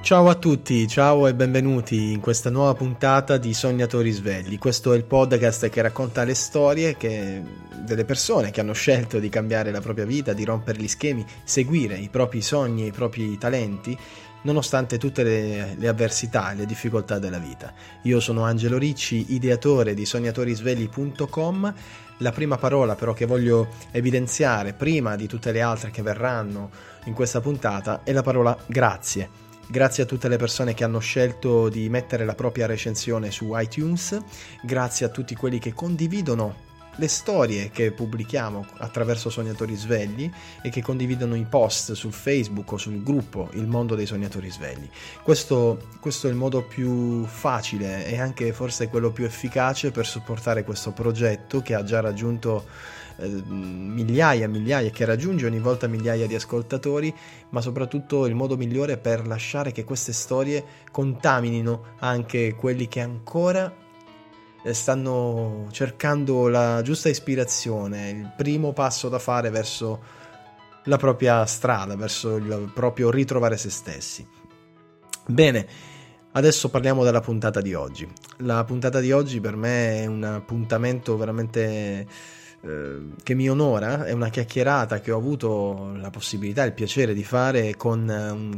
Ciao a tutti, ciao e benvenuti in questa nuova puntata di Sognatori Svegli. Questo è il podcast che racconta le storie delle persone che hanno scelto di cambiare la propria vita, di rompere gli schemi, seguire i propri sogni e i propri talenti, nonostante tutte le avversità e le difficoltà della vita. Io sono Angelo Ricci, ideatore di sognatorisvegli.com. La prima parola però che voglio evidenziare, prima di tutte le altre che verranno in questa puntata, è la parola grazie. Grazie a tutte le persone che hanno scelto di mettere la propria recensione su iTunes, grazie a tutti quelli che condividono le storie che pubblichiamo attraverso Sognatori Svegli e che condividono i post sul Facebook o sul gruppo Il Mondo dei Sognatori Svegli. Questo è il modo più facile e anche forse quello più efficace per supportare questo progetto che ha già raggiunto migliaia, che raggiunge ogni volta migliaia di ascoltatori, ma soprattutto il modo migliore per lasciare che queste storie contaminino anche quelli che ancora stanno cercando la giusta ispirazione, il primo passo da fare verso la propria strada, verso il proprio ritrovare se stessi. Bene, adesso parliamo della puntata di oggi. La puntata di oggi per me è un appuntamento veramente che mi onora, è una chiacchierata che ho avuto la possibilità, il piacere di fare con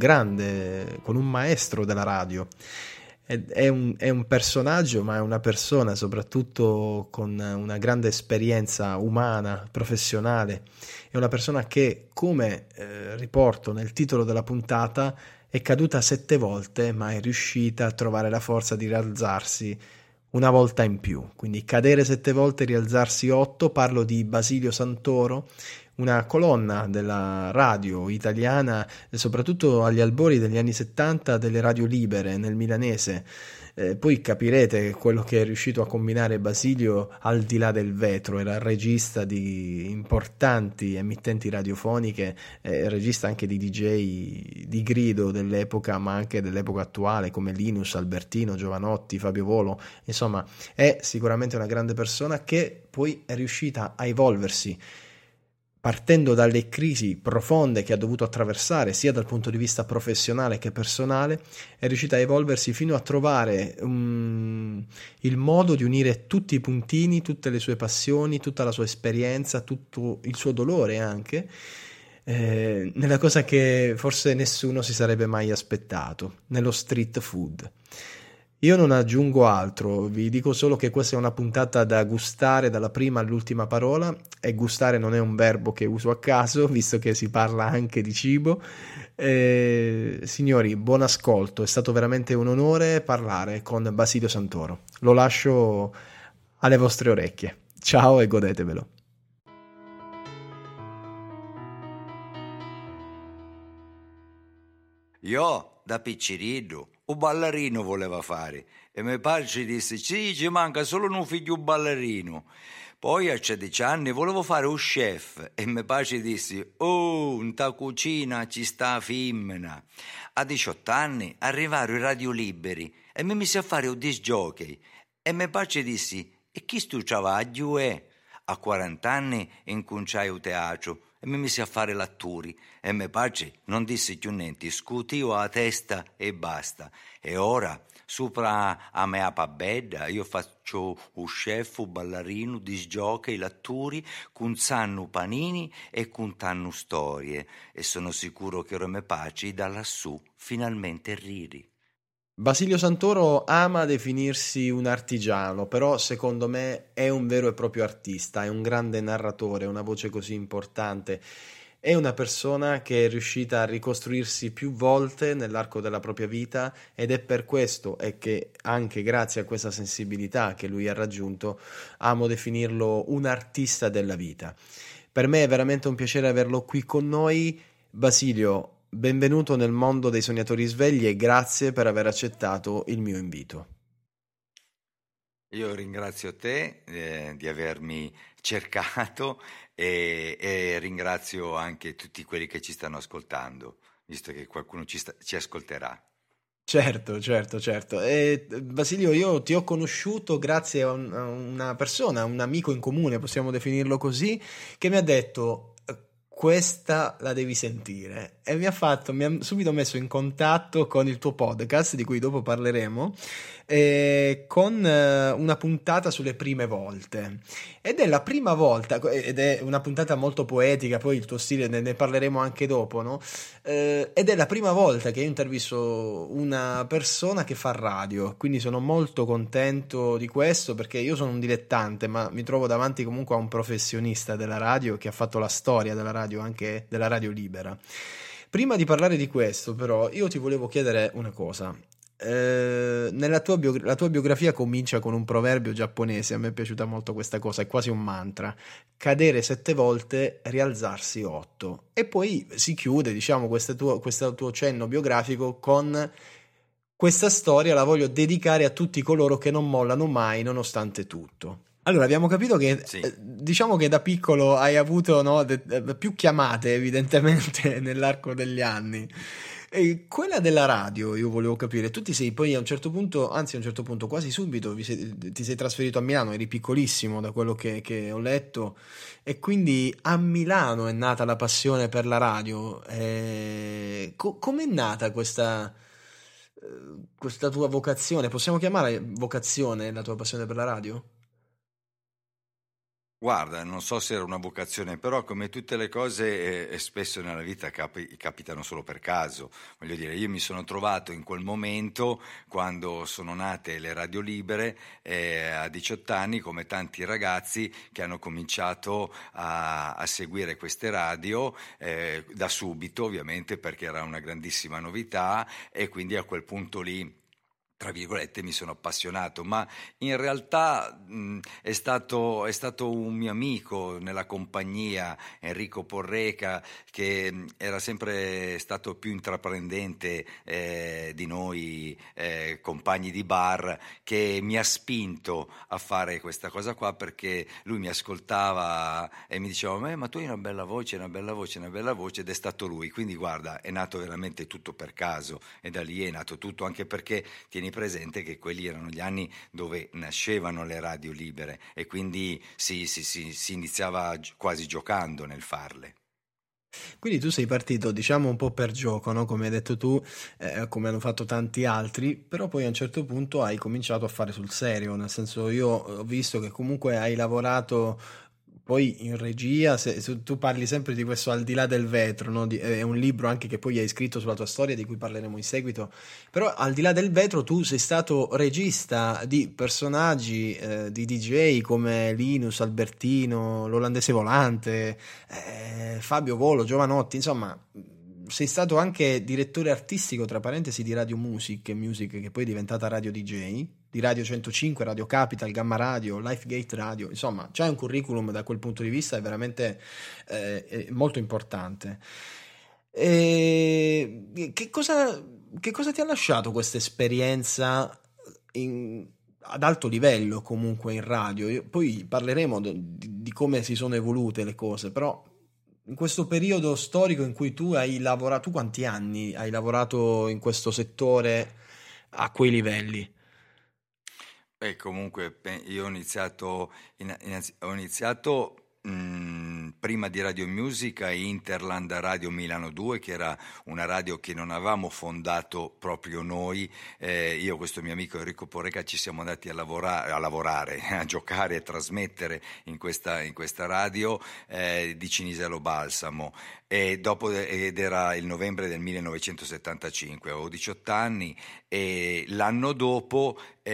un maestro della radio. È un personaggio, ma è una persona soprattutto con una grande esperienza umana, professionale. È una persona che, come riporto nel titolo della puntata, è caduta 7 volte, ma è riuscita a trovare la forza di rialzarsi una volta in più. Quindi cadere 7 volte, rialzarsi 8. Parlo di Basilio Santoro, una colonna della radio italiana, soprattutto agli albori degli anni 70 delle radio libere nel milanese. Poi capirete quello che è riuscito a combinare Basilio al di là del vetro. Era regista di importanti emittenti radiofoniche, regista anche di DJ di grido dell'epoca, ma anche dell'epoca attuale, come Linus, Albertino, Giovanotti, Fabio Volo. Insomma, è sicuramente una grande persona che poi è riuscita a evolversi, partendo dalle crisi profonde che ha dovuto attraversare sia dal punto di vista professionale che personale. È riuscita a evolversi fino a trovare il modo di unire tutti i puntini, tutte le sue passioni, tutta la sua esperienza, tutto il suo dolore anche, nella cosa che forse nessuno si sarebbe mai aspettato, nello street food. Io non aggiungo altro, vi dico solo che questa è una puntata da gustare dalla prima all'ultima parola, e gustare non è un verbo che uso a caso, visto che si parla anche di cibo. Signori, buon ascolto, è stato veramente un onore parlare con Basilio Santoro. Lo lascio alle vostre orecchie. Ciao e godetevelo. Io, da picciriddu, un ballerino voleva fare e mio padre disse sì, ci manca solo un figlio ballerino. Poi a 16 anni volevo fare un chef e mio padre disse oh, in ta cucina ci sta femmina. A 18 anni arrivarono i radio liberi e mi mise a fare un disc jockey e mio padre disse e chi stu travaglio è? A 40 anni incominciai il teatro e mi misi a fare l'atturi e mio padre non disse più niente, scuotivo la testa e basta. E ora, sopra a mia pabedda, io faccio un chef, un ballerino, disjockey, l'atturi, contanno panini e contano storie. E sono sicuro che ora mio padre da lassù finalmente ridi. Basilio Santoro ama definirsi un artigiano, però secondo me è un vero e proprio artista, è un grande narratore, una voce così importante. È una persona che è riuscita a ricostruirsi più volte nell'arco della propria vita, ed è per questo e che anche grazie a questa sensibilità che lui ha raggiunto amo definirlo un artista della vita. Per me è veramente un piacere averlo qui con noi. Basilio, benvenuto nel mondo dei Sognatori Svegli e grazie per aver accettato il mio invito. Io ringrazio te di avermi cercato e ringrazio anche tutti quelli che ci stanno ascoltando, visto che qualcuno ci ascolterà. Certo. Basilio, io ti ho conosciuto grazie a una persona, un amico in comune, possiamo definirlo così, che mi ha detto questa la devi sentire. E mi ha subito messo in contatto con il tuo podcast, di cui dopo parleremo, con una puntata sulle prime volte. Ed è la prima volta, ed è una puntata molto poetica, poi il tuo stile ne parleremo anche dopo, no? Ed è la prima volta che io intervisto una persona che fa radio, quindi sono molto contento di questo, perché io sono un dilettante, ma mi trovo davanti comunque a un professionista della radio che ha fatto la storia della radio, anche della radio libera. Prima di parlare di questo, però, io ti volevo chiedere una cosa. La tua biografia comincia con un proverbio giapponese, a me è piaciuta molto questa cosa, è quasi un mantra: cadere 7 volte, rialzarsi 8. E poi si chiude, diciamo, questo tuo cenno biografico con: questa storia la voglio dedicare a tutti coloro che non mollano mai nonostante tutto. Allora, abbiamo capito che, Sì. diciamo che da piccolo hai avuto, no, più chiamate evidentemente nell'arco degli anni. E quella della radio, io volevo capire, tu ti sei poi a un certo punto, anzi a un certo punto quasi subito, ti sei trasferito a Milano, eri piccolissimo da quello che ho letto, e quindi a Milano è nata la passione per la radio. Com'è nata questa tua vocazione? Possiamo chiamare vocazione la tua passione per la radio? Guarda, non so se era una vocazione, però come tutte le cose spesso nella vita capitano solo per caso. Voglio dire, io mi sono trovato in quel momento, quando sono nate le radio libere, a 18 anni, come tanti ragazzi che hanno cominciato a seguire queste radio, da subito ovviamente, perché era una grandissima novità, e quindi a quel punto lì, tra virgolette, mi sono appassionato, ma in realtà è stato un mio amico nella compagnia, Enrico Porreca, che era sempre stato più intraprendente di noi compagni di bar, che mi ha spinto a fare questa cosa qua, perché lui mi ascoltava e mi diceva: ma tu hai una bella voce, una bella voce, una bella voce, ed è stato lui. Quindi guarda, è nato veramente tutto per caso, e da lì è nato tutto, anche perché tieni presente che quelli erano gli anni dove nascevano le radio libere, e quindi si iniziava quasi giocando nel farle. Quindi tu sei partito, diciamo, un po' per gioco, no? Come hai detto tu, come hanno fatto tanti altri, però poi a un certo punto hai cominciato a fare sul serio, nel senso, io ho visto che comunque hai lavorato poi in regia, se tu parli sempre di questo Al di là del vetro, no? È un libro anche che poi hai scritto sulla tua storia, di cui parleremo in seguito, però Al di là del vetro tu sei stato regista di personaggi, di DJ come Linus, Albertino, l'Olandese Volante, Fabio Volo, Giovanotti, insomma, sei stato anche direttore artistico, tra parentesi, di Radio Music, che poi è diventata Radio DJ, di Radio 105, Radio Capital, Gamma Radio, Lifegate Radio, insomma, c'hai un curriculum da quel punto di vista, è veramente molto importante. Che cosa ti ha lasciato questa esperienza ad alto livello comunque in radio? Poi parleremo di come si sono evolute le cose, però in questo periodo storico in cui tu hai lavorato, tu quanti anni hai lavorato in questo settore a quei livelli? E comunque io ho iniziato prima di Radio Music a Interland Radio Milano 2, che era una radio che non avevamo fondato proprio noi. Io e questo mio amico Enrico Porreca ci siamo andati a lavorare, a giocare e trasmettere in questa radio di Cinisello Balsamo. Ed era il novembre del 1975, avevo 18 anni, e l'anno dopo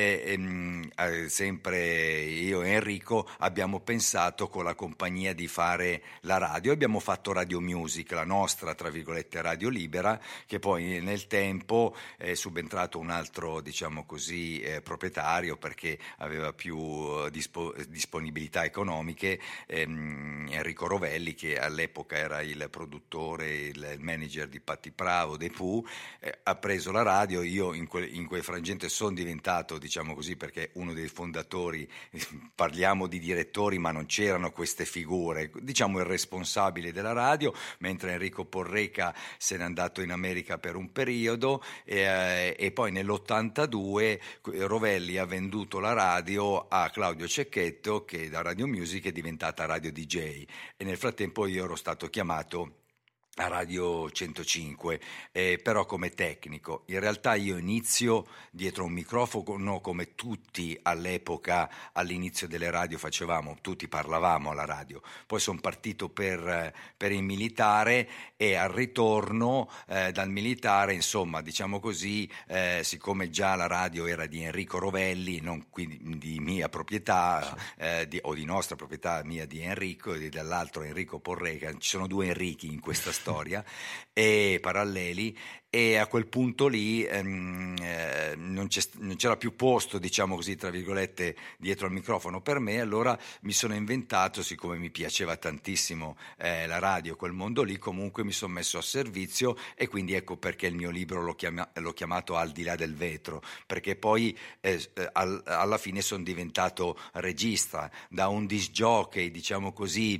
sempre io e Enrico abbiamo pensato con la compagnia di fare la radio, abbiamo fatto Radio Music, la nostra tra virgolette radio libera, che poi nel tempo è subentrato un altro, diciamo così, proprietario, perché aveva più disponibilità economiche, Enrico Rovelli, che all'epoca era il produttore, il manager di Patti Bravo, dei Pooh, ha preso la radio. Io in quel frangente sono diventato stato, diciamo così, perché uno dei fondatori, parliamo di direttori ma non c'erano queste figure, diciamo il responsabile della radio, mentre Enrico Porreca se n'è andato in America per un periodo e poi nell'82 Rovelli ha venduto la radio a Claudio Cecchetto, che da Radio Music è diventata Radio DJ, e nel frattempo io ero stato chiamato a Radio 105, però come tecnico. In realtà io inizio dietro un microfono come tutti all'epoca, all'inizio delle radio facevamo, tutti parlavamo alla radio. Poi sono partito per il militare e al ritorno dal militare, insomma, diciamo così, siccome già la radio era di Enrico Rovelli, non quindi di mia proprietà, o di nostra proprietà, mia di Enrico e dall'altro Enrico Porreca, ci sono due Enrichi in questa storia e paralleli, e a quel punto lì non c'era più posto, diciamo così, tra virgolette, dietro al microfono per me. Allora mi sono inventato, siccome mi piaceva tantissimo la radio, quel mondo lì, comunque mi sono messo a servizio, e quindi ecco perché il mio libro l'ho chiamato Al di là del vetro, perché poi alla fine sono diventato regista, da un disc jockey, diciamo così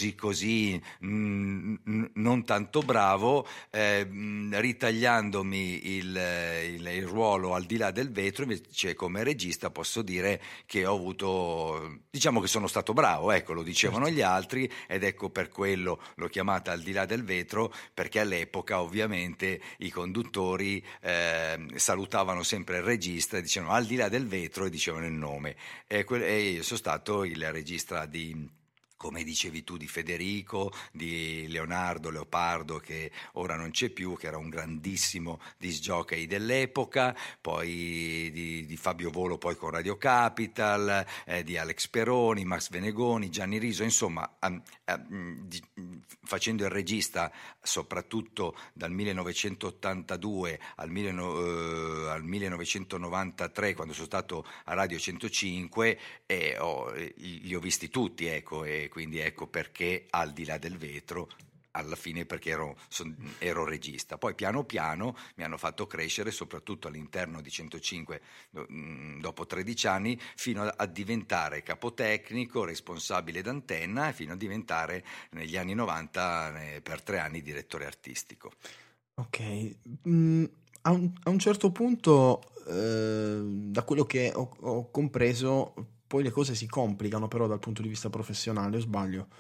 non tanto bravo, ritagliandomi il ruolo al di là del vetro. Invece come regista posso dire che ho avuto, diciamo che sono stato bravo, ecco, lo dicevano Certo. gli altri, ed ecco per quello l'ho chiamata Al di là del vetro, perché all'epoca ovviamente i conduttori salutavano sempre il regista e dicevano Al di là del vetro e dicevano il nome, e io sono stato il regista di, come dicevi tu, di Federico, di Leopardo, che ora non c'è più, che era un grandissimo disc jockey dell'epoca, poi di Fabio Volo poi con Radio Capital, di Alex Peroni, Max Venegoni, Gianni Riso, insomma, facendo il regista soprattutto dal 1982 al 1993, quando sono stato a Radio 105, li ho visti tutti, ecco, e quindi ecco perché Al di là del vetro, alla fine, perché ero regista. Poi piano piano mi hanno fatto crescere, soprattutto all'interno di 105 dopo 13 anni, fino a diventare capotecnico, responsabile d'antenna, e fino a diventare negli anni 90 per 3 anni direttore artistico. Ok, a un certo punto, da quello che ho compreso, poi le cose si complicano però dal punto di vista professionale, o sbaglio?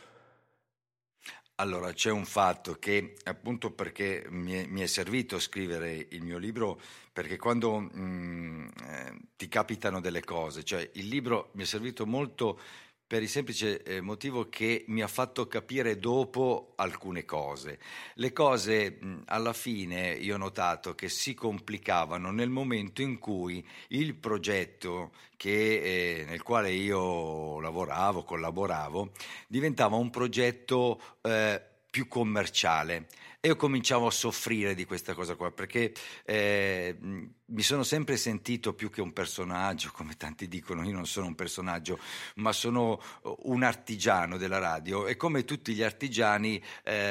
Allora, c'è un fatto che, appunto perché mi è servito scrivere il mio libro, perché quando ti capitano delle cose, cioè il libro mi è servito molto per il semplice motivo che mi ha fatto capire dopo alcune cose. Le cose alla fine io ho notato che si complicavano nel momento in cui il progetto nel quale io collaboravo, diventava un progetto più commerciale. E io cominciavo a soffrire di questa cosa qua, perché mi sono sempre sentito più che un personaggio, come tanti dicono. Io non sono un personaggio, ma sono un artigiano della radio, e come tutti gli artigiani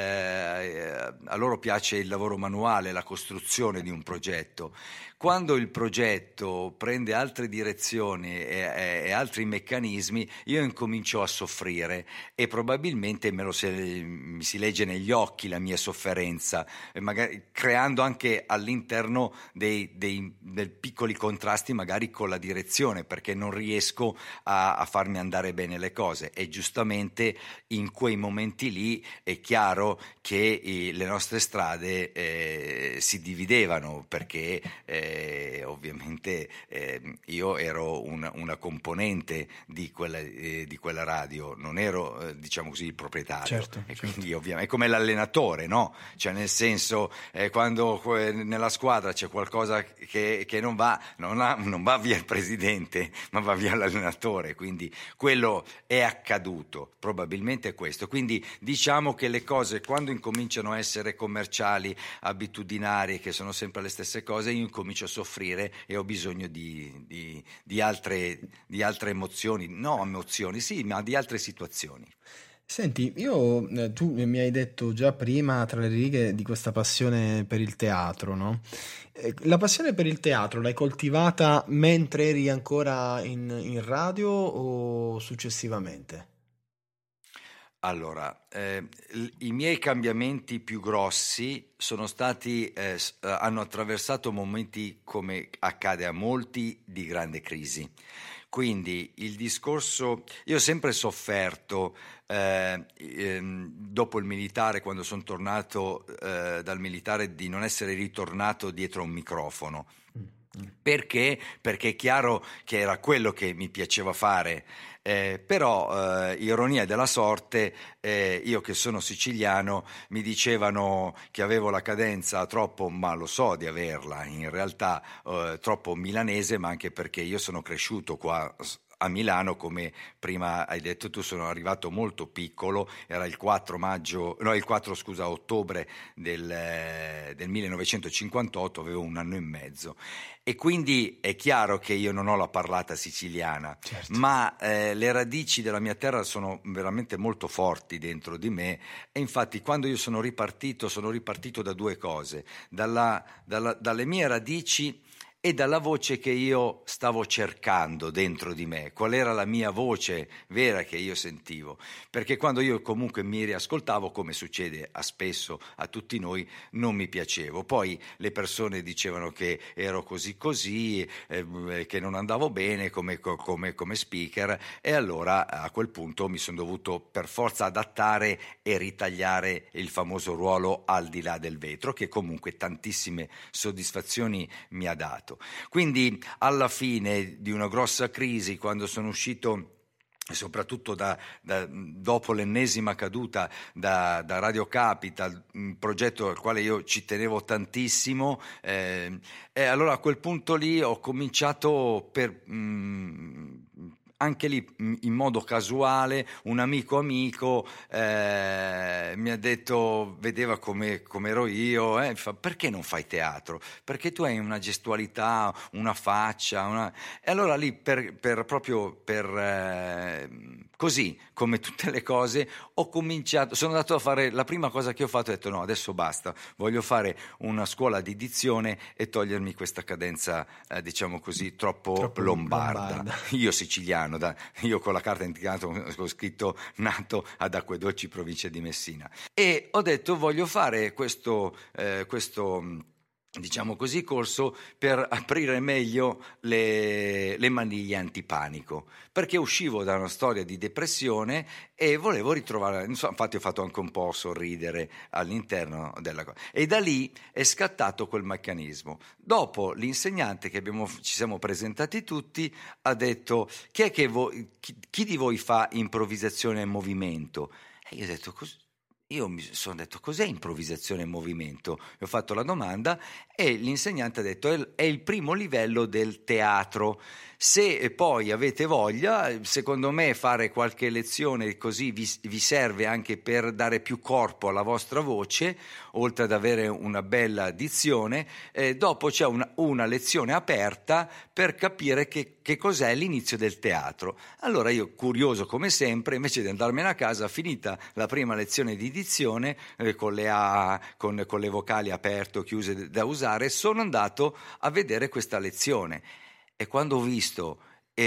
a loro piace il lavoro manuale, la costruzione di un progetto. Quando il progetto prende altre direzioni e altri meccanismi, io incomincio a soffrire, e probabilmente mi si legge negli occhi la mia sofferenza, magari creando anche all'interno dei piccoli contrasti magari con la direzione, perché non riesco a farmi andare bene le cose, e giustamente in quei momenti lì è chiaro che le nostre strade si dividevano, perché ovviamente io ero una componente di quella radio, non ero diciamo così il proprietario. Certo, E certo. quindi ovviamente è come l'allenatore, no? Cioè nel senso, quando nella squadra c'è qualcosa che non va, non va via il presidente, ma va via l'allenatore, quindi quello è accaduto, probabilmente è questo. Quindi diciamo che le cose, quando incominciano a essere commerciali, abitudinarie, che sono sempre le stesse cose, io incomincio a soffrire e ho bisogno di altre emozioni, no emozioni, sì, ma di altre situazioni. Senti, tu mi hai detto già prima tra le righe di questa passione per il teatro, no? La passione per il teatro l'hai coltivata mentre eri ancora in radio o successivamente? Allora, i miei cambiamenti più grossi sono stati, hanno attraversato momenti, come accade a molti, di grande crisi. Quindi il discorso, io ho sempre sofferto, dopo il militare, quando sono tornato dal militare, di non essere ritornato dietro a un microfono. Mm, mm. Perché? Perché è chiaro che era quello che mi piaceva fare, però ironia della sorte, io che sono siciliano mi dicevano che avevo la cadenza troppo, ma lo so di averla, in realtà troppo milanese, ma anche perché io sono cresciuto qua a Milano, come prima hai detto tu, sono arrivato molto piccolo, era il 4 maggio, no, il 4 scusa, ottobre del 1958, avevo un anno e mezzo. E quindi è chiaro che io non ho la parlata siciliana, Certo. ma le radici della mia terra sono veramente molto forti dentro di me, e infatti quando io sono ripartito da due cose, dalle mie radici e dalla voce che io stavo cercando dentro di me, qual era la mia voce vera che io sentivo, perché quando io comunque mi riascoltavo, come succede a spesso a tutti noi, non mi piacevo. Poi le persone dicevano che ero così, che non andavo bene come speaker, e allora a quel punto mi sono dovuto per forza adattare e ritagliare il famoso ruolo al di là del vetro, che comunque tantissime soddisfazioni mi ha dato. Quindi alla fine di una grossa crisi, quando sono uscito, soprattutto dopo l'ennesima caduta da Radio Capital, un progetto al quale io ci tenevo tantissimo, e allora a quel punto lì ho cominciato anche lì in modo casuale, un amico mi ha detto, vedeva come ero io, fa: perché non fai teatro? Perché tu hai una gestualità, una faccia, e allora lì proprio per così, come tutte le cose, ho cominciato, sono andato a fare, la prima cosa che ho fatto, ho detto no, adesso basta, voglio fare una scuola di dizione e togliermi questa cadenza, diciamo così, troppo Troppo lombarda. lombarda. Io siciliano, io con la carta d'identità ho scritto nato ad Acquedolci, provincia di Messina, e ho detto voglio fare questo diciamo così, corso per aprire meglio le maniglie antipanico, perché uscivo da una storia di depressione e volevo ritrovare, insomma, infatti ho fatto anche un po' sorridere all'interno della cosa, e da lì è scattato quel meccanismo. Dopo l'insegnante che ci siamo presentati tutti ha detto: chi di voi fa improvvisazione e movimento? E io ho detto così. Io mi sono detto cos'è improvvisazione e movimento? E ho fatto la domanda e l'insegnante ha detto è il primo livello del teatro. Se poi avete voglia, secondo me fare qualche lezione così vi serve anche per dare più corpo alla vostra voce, oltre ad avere una bella dizione. Dopo c'è una lezione aperta per capire che cos'è l'inizio del teatro. Allora io, curioso come sempre, invece di andarmene a casa, finita la prima lezione di dizione, con le A, con le vocali aperte o chiuse da usare, sono andato a vedere questa lezione. E quando ho visto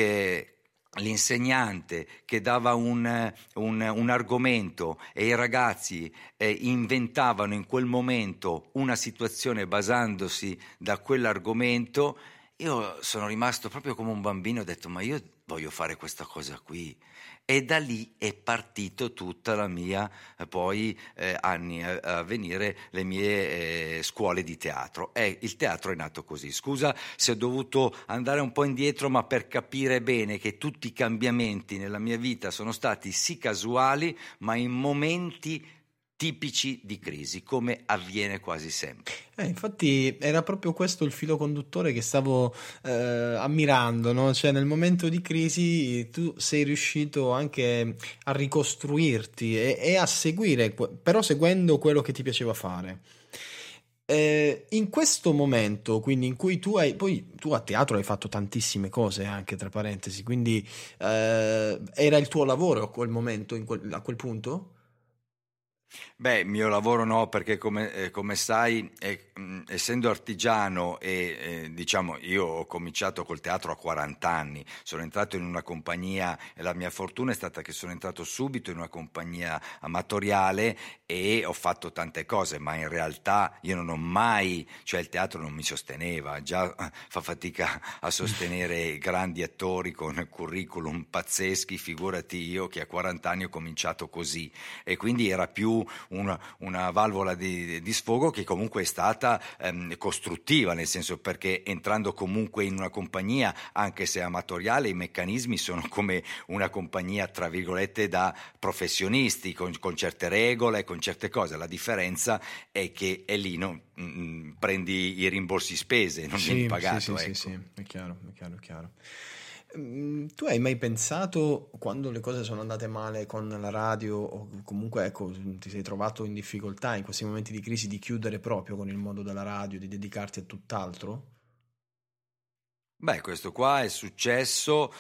l'insegnante che dava un argomento e i ragazzi inventavano in quel momento una situazione basandosi da quell'argomento, io sono rimasto proprio come un bambino, ho detto ma io voglio fare questa cosa qui. E da lì è partito tutta la mia, poi anni a venire, le mie scuole di teatro. Il teatro è nato così. Scusa se ho dovuto andare un po' indietro, ma per capire bene che tutti i cambiamenti nella mia vita sono stati sì casuali, ma in momenti tipici di crisi, come avviene quasi sempre. Infatti era proprio questo il filo conduttore che stavo ammirando, no? Cioè nel momento di crisi tu sei riuscito anche a ricostruirti e a seguire, però seguendo quello che ti piaceva fare. In questo momento, quindi in cui tu a teatro hai fatto tantissime cose anche, tra parentesi, quindi era il tuo lavoro a quel momento, a quel punto? Beh, mio lavoro no, perché come sai, essendo artigiano diciamo, io ho cominciato col teatro a 40 anni, sono entrato in una compagnia e la mia fortuna è stata che sono entrato subito in una compagnia amatoriale e ho fatto tante cose, ma in realtà io non ho mai, cioè il teatro non mi sosteneva, già fa fatica a sostenere grandi attori con curriculum pazzeschi, figurati io che a 40 anni ho cominciato così, e quindi era più una valvola di sfogo che comunque è stata costruttiva, nel senso, perché entrando comunque in una compagnia, anche se amatoriale, i meccanismi sono come una compagnia tra virgolette da professionisti, con certe regole, con certe cose. La differenza è che è lì prendi i rimborsi spese, non vieni pagato. Sì, ecco. sì, è chiaro, è chiaro, è chiaro. Tu hai mai pensato, quando le cose sono andate male con la radio, o comunque ecco, ti sei trovato in difficoltà in questi momenti di crisi, di chiudere proprio con il mondo della radio, di dedicarti a tutt'altro? Beh, questo qua è successo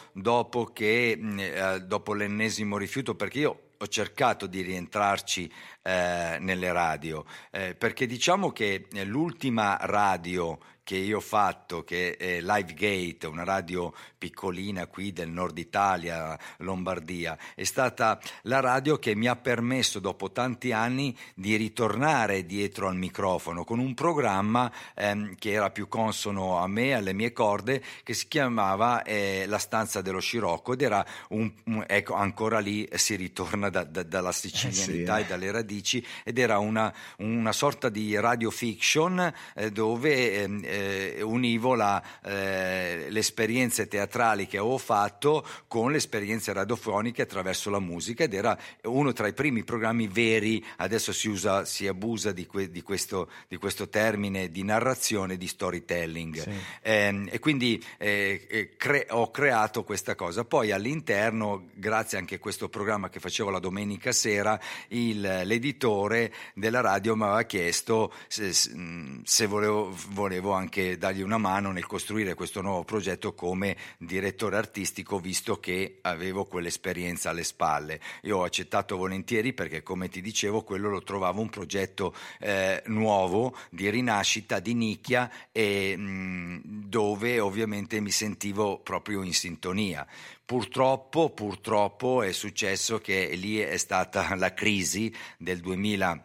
dopo l'ennesimo rifiuto, perché io ho cercato di rientrarci nelle radio, perché diciamo che l'ultima radio che io ho fatto, che è Livegate, una radio piccolina qui del nord Italia, Lombardia, è stata la radio che mi ha permesso dopo tanti anni di ritornare dietro al microfono con un programma che era più consono a me, alle mie corde, che si chiamava La stanza dello scirocco, ed era ecco, ancora lì si ritorna dalla sicilianità e dalle radici, ed era una sorta di radio fiction dove univo le esperienze teatrali che avevo fatto con le esperienze radiofoniche attraverso la musica, ed era uno tra i primi programmi veri. Adesso si abusa di questo termine di narrazione, di storytelling, sì. E quindi ho creato questa cosa. Poi all'interno, grazie anche a questo programma che facevo la domenica sera, l'editore della radio mi aveva chiesto se volevo anche dargli una mano nel costruire questo nuovo progetto come direttore artistico, visto che avevo quell'esperienza alle spalle. Io ho accettato volentieri, perché come ti dicevo quello lo trovavo un progetto nuovo, di rinascita, di nicchia, e dove ovviamente mi sentivo proprio in sintonia. Purtroppo è successo che lì è stata la crisi del 2009,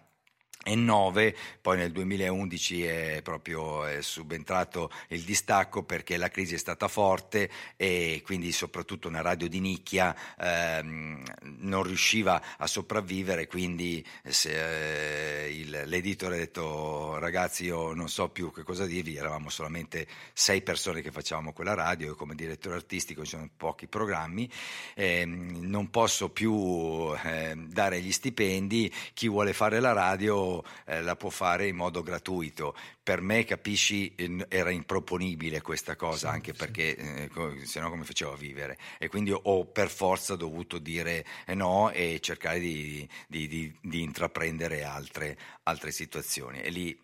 poi nel 2011 è subentrato il distacco, perché la crisi è stata forte e quindi soprattutto una radio di nicchia non riusciva a sopravvivere, quindi l'editore ha detto: ragazzi, io non so più che cosa dirvi. Eravamo solamente 6 persone che facevamo quella radio, e come direttore artistico ci sono pochi programmi, non posso più dare gli stipendi, chi vuole fare la radio la può fare in modo gratuito. Per me, capisci, era improponibile questa cosa, sì, anche sì. Perché se no come facevo a vivere? E quindi ho per forza dovuto dire no e cercare di intraprendere altre situazioni. E lì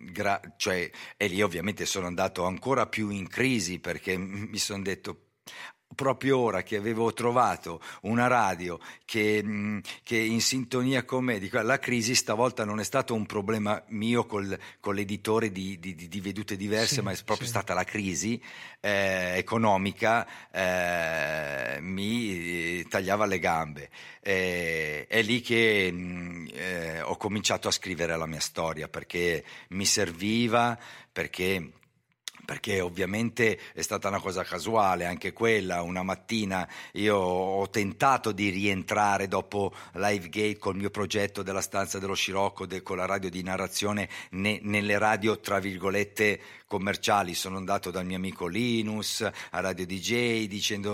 e lì ovviamente sono andato ancora più in crisi, perché mi sono detto: proprio ora che avevo trovato una radio che in sintonia con me, dico, la crisi stavolta non è stato un problema mio con l'editore di vedute diverse, sì, ma è proprio stata la crisi economica, mi tagliava le gambe. È lì che ho cominciato a scrivere la mia storia, perché mi serviva, perché ovviamente è stata una cosa casuale anche quella. Una mattina io ho tentato di rientrare dopo Livegate col mio progetto della stanza dello scirocco, con la radio di narrazione nelle radio tra virgolette commerciali. Sono andato dal mio amico Linus a Radio DJ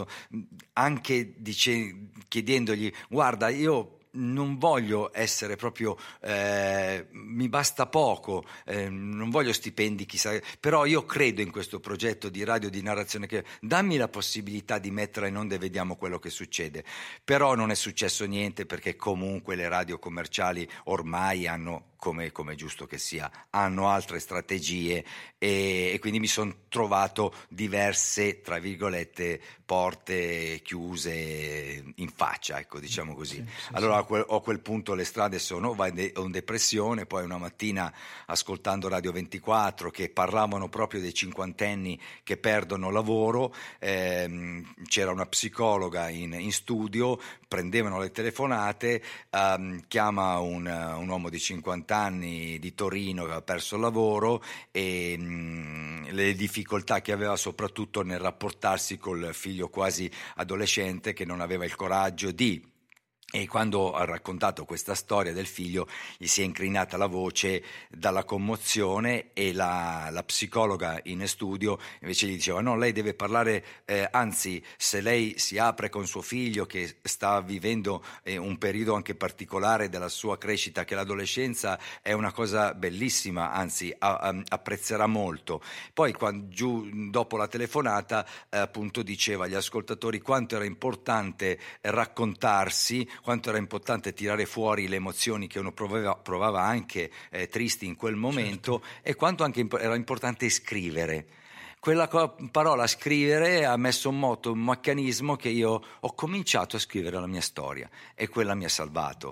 chiedendogli: guarda, io non voglio essere proprio mi basta poco, non voglio stipendi chissà, però io credo in questo progetto di radio di narrazione, che dammi la possibilità di metterla in onda e vediamo quello che succede. Però non è successo niente, perché comunque le radio commerciali ormai hanno come è giusto che sia, hanno altre strategie e quindi mi sono trovato diverse, tra virgolette, porte chiuse in faccia, ecco, diciamo così. Sì, allora a quel punto le strade sono, vai in depressione, poi una mattina ascoltando Radio 24 che parlavano proprio dei cinquantenni che perdono lavoro, c'era una psicologa in studio, prendevano le telefonate, chiama un uomo di 50 anni di Torino che aveva perso il lavoro e le difficoltà che aveva soprattutto nel rapportarsi col figlio quasi adolescente che non aveva il coraggio e quando ha raccontato questa storia del figlio gli si è incrinata la voce dalla commozione e la psicologa in studio invece gli diceva no, lei deve parlare, anzi se lei si apre con suo figlio che sta vivendo un periodo anche particolare della sua crescita, che l'adolescenza è una cosa bellissima, anzi apprezzerà molto. Poi dopo la telefonata appunto diceva agli ascoltatori quanto era importante raccontarsi, quanto era importante tirare fuori le emozioni che uno provava anche tristi in quel momento, certo. E quanto anche era importante scrivere. Quella parola scrivere ha messo in moto un meccanismo che io ho cominciato a scrivere la mia storia e quella mi ha salvato,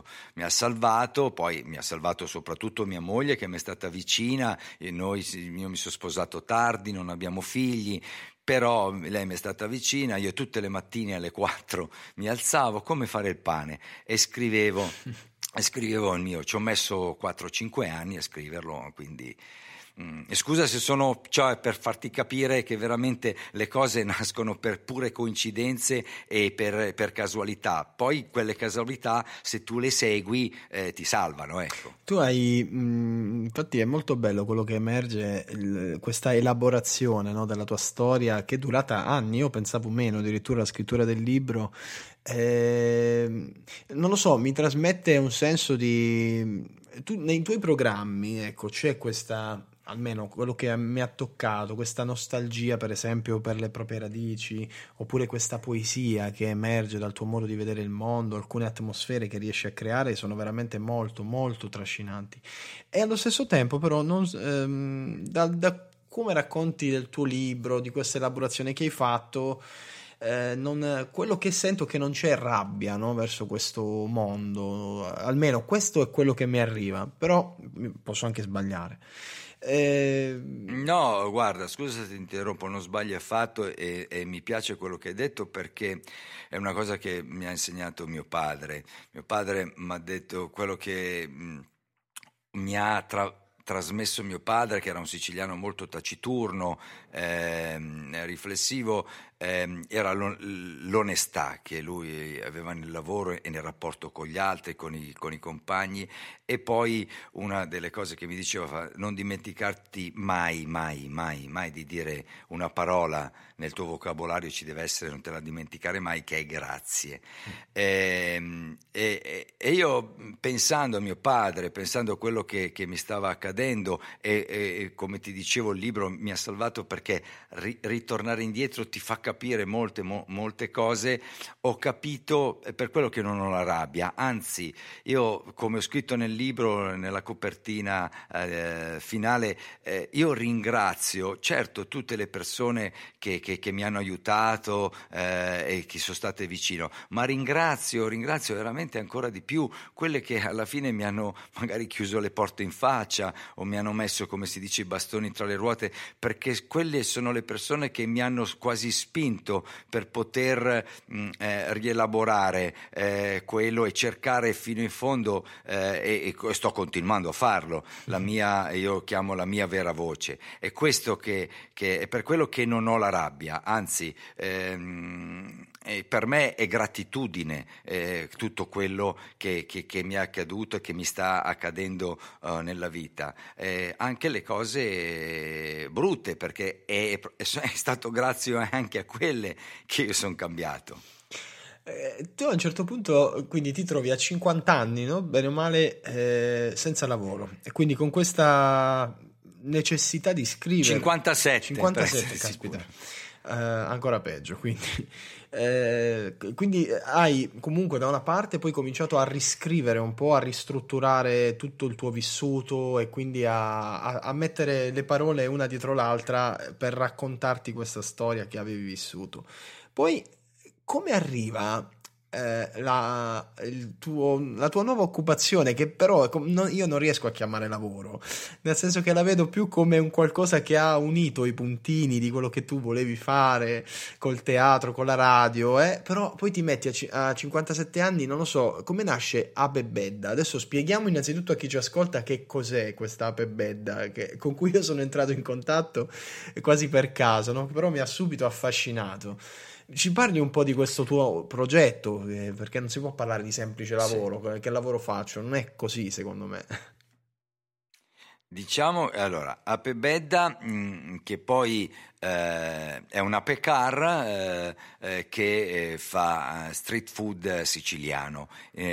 poi mi ha salvato soprattutto mia moglie che mi è stata vicina, io mi sono sposato tardi, non abbiamo figli, però lei mi è stata vicina, io tutte le mattine alle 4 mi alzavo come fare il pane e scrivevo il mio, ci ho messo 4-5 anni a scriverlo, quindi scusa se cioè per farti capire che veramente le cose nascono per pure coincidenze e per casualità, poi quelle casualità se tu le segui ti salvano, ecco. Tu infatti è molto bello quello che emerge, questa elaborazione, no, della tua storia che è durata anni, io pensavo meno, addirittura la scrittura del libro, non lo so, mi trasmette un senso nei tuoi programmi, ecco, c'è questa, almeno quello che mi ha toccato, questa nostalgia per esempio per le proprie radici, oppure questa poesia che emerge dal tuo modo di vedere il mondo, alcune atmosfere che riesci a creare sono veramente molto molto trascinanti, e allo stesso tempo però da come racconti del tuo libro, di questa elaborazione che hai fatto, quello che sento è che non c'è rabbia, no, verso questo mondo, almeno questo è quello che mi arriva, però posso anche sbagliare. No, guarda, scusa se ti interrompo, non sbagli affatto e mi piace quello che hai detto perché è una cosa che mi ha insegnato mio padre. Mio padre mi ha detto quello che mi ha trasmesso mio padre, che era un siciliano molto taciturno, riflessivo, era l'onestà che lui aveva nel lavoro e nel rapporto con gli altri, con i compagni, e poi una delle cose che mi diceva, non dimenticarti mai di dire una parola nel tuo vocabolario, ci deve essere, non te la dimenticare mai, che è grazie. E io pensando a mio padre, pensando a quello che mi stava accadendo e come ti dicevo il libro mi ha salvato perché ritornare indietro ti fa capire molte cose. Ho capito per quello che non ho la rabbia, anzi io, come ho scritto nel libro, nella copertina finale, io ringrazio certo tutte le persone che mi hanno aiutato e che sono state vicino, ma ringrazio veramente ancora di più quelle che alla fine mi hanno magari chiuso le porte in faccia o mi hanno messo, come si dice, i bastoni tra le ruote, perché quelle sono le persone che mi hanno quasi spinto per poter rielaborare quello e cercare fino in fondo, e sto continuando a farlo, io chiamo la mia vera voce. È questo che è per quello che non ho la rabbia, anzi per me è gratitudine tutto quello che mi è accaduto e che mi sta accadendo nella vita, anche le cose brutte, perché è stato grazie anche a quelle che io sono cambiato. Tu a un certo punto quindi ti trovi a 50 anni, no? Bene o male, senza lavoro, e quindi con questa necessità di scrivere. 57 caspita. ancora peggio, quindi hai comunque da una parte poi cominciato a riscrivere un po', a ristrutturare tutto il tuo vissuto e quindi a mettere le parole una dietro l'altra per raccontarti questa storia che avevi vissuto. Poi come arriva la tua nuova occupazione, che però io non riesco a chiamare lavoro, nel senso che la vedo più come un qualcosa che ha unito i puntini di quello che tu volevi fare col teatro, con la radio, però poi ti metti a 57 anni, non lo so, come nasce Ape Bedda? Adesso spieghiamo innanzitutto a chi ci ascolta che cos'è questa Ape Bedda, con cui io sono entrato in contatto quasi per caso, no? Però mi ha subito affascinato. Ci parli un po' di questo tuo progetto, perché non si può parlare di semplice Sì. lavoro, che lavoro faccio, non è così secondo me. Diciamo, allora, Ape Bedda, che poi è una pecar che fa street food siciliano.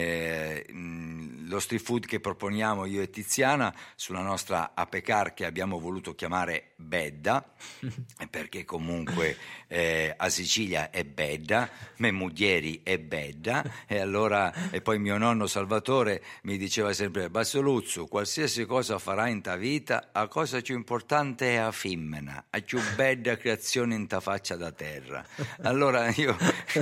Lo street food che proponiamo io e Tiziana sulla nostra Apecar, che abbiamo voluto chiamare Bedda, perché comunque a Sicilia è Bedda, me Muglieri è Bedda, e poi mio nonno Salvatore mi diceva sempre: Basoluzzo, qualsiasi cosa farai in ta vita, la cosa più importante è la femmina, la più bella creazione in ta faccia da terra. Allora io,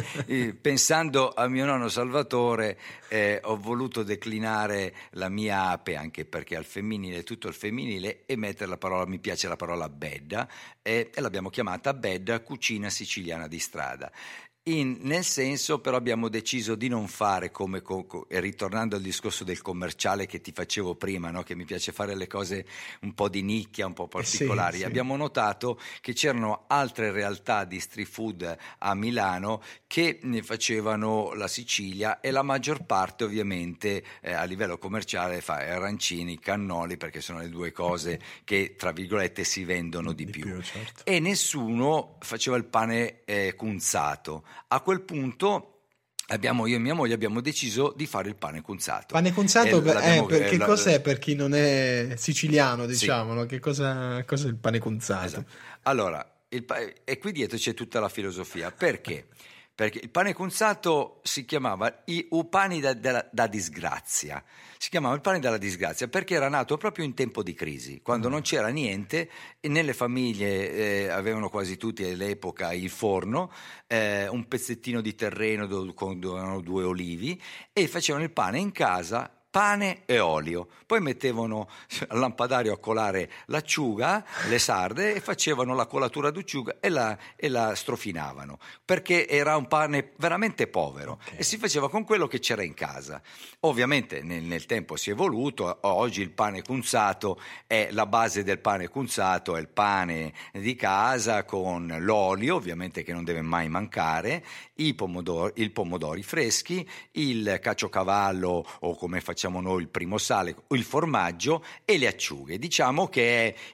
pensando a mio nonno Salvatore, ho voluto declinare la mia ape, anche perché al femminile, tutto il femminile, e mettere la parola, mi piace la parola bedda, e l'abbiamo chiamata Bedda, cucina siciliana di strada. Nel senso, però, abbiamo deciso di non fare come, ritornando al discorso del commerciale che ti facevo prima, no? Che mi piace fare le cose un po' di nicchia, un po' particolari. Sì. Abbiamo notato che c'erano altre realtà di street food a Milano che ne facevano la Sicilia, e la maggior parte ovviamente a livello commerciale fa arancini, cannoli, perché sono le due cose che tra virgolette si vendono di più. Certo. E nessuno faceva il pane cunzato. A quel punto io e mia moglie abbiamo deciso di fare il pane cunzato. Pane cunzato, che cos'è per chi non è siciliano, diciamo, sì. no? Cos'è il pane cunzato? Esatto. Allora, e qui dietro c'è tutta la filosofia. Perché? Perché il pane cunzato si chiamava u pani da disgrazia. Si chiamava il pane della disgrazia perché era nato proprio in tempo di crisi, quando non c'era niente, e nelle famiglie avevano quasi tutti all'epoca il forno, un pezzettino di terreno dove erano 2 olivi, e facevano il pane in casa, pane e olio. Poi mettevano al lampadario a colare l'acciuga, le sarde, e facevano la colatura d'acciuga e la strofinavano, perché era un pane veramente povero, okay. E si faceva con quello che c'era in casa. Ovviamente nel tempo si è evoluto. Oggi il pane cunzato è la base del pane cunzato, è il pane di casa con l'olio, ovviamente, che non deve mai mancare, i pomodori freschi, il caciocavallo, o come facciamo noi il primo sale, il formaggio e le acciughe. Diciamo che è